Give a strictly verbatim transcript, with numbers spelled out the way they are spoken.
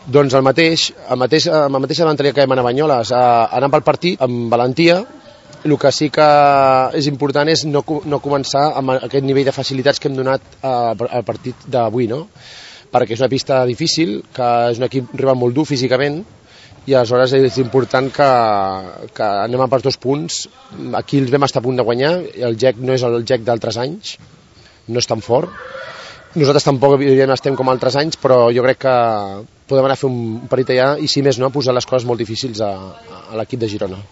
Doncs el mateix, el mateix, amb la mateixa mentalitat que vam anar a Banyoles, anar pel partit amb valentia. El que sí que és important és no, no començar amb aquest nivell de facilitats que hem donat al partit d'avui, no? Perquè és una pista difícil, que és un equip rival molt dur físicament, i aleshores és important que, que anem a per dos punts. Aquí els vam estar a punt de guanyar, el G E C no és el G E C d'altres anys, no és tan fort. Nosaltres tampoc estem com altres anys, però jo crec que podem anar a fer un partit allà i, si més no, posar les coses molt difícils a, a l'equip de Girona.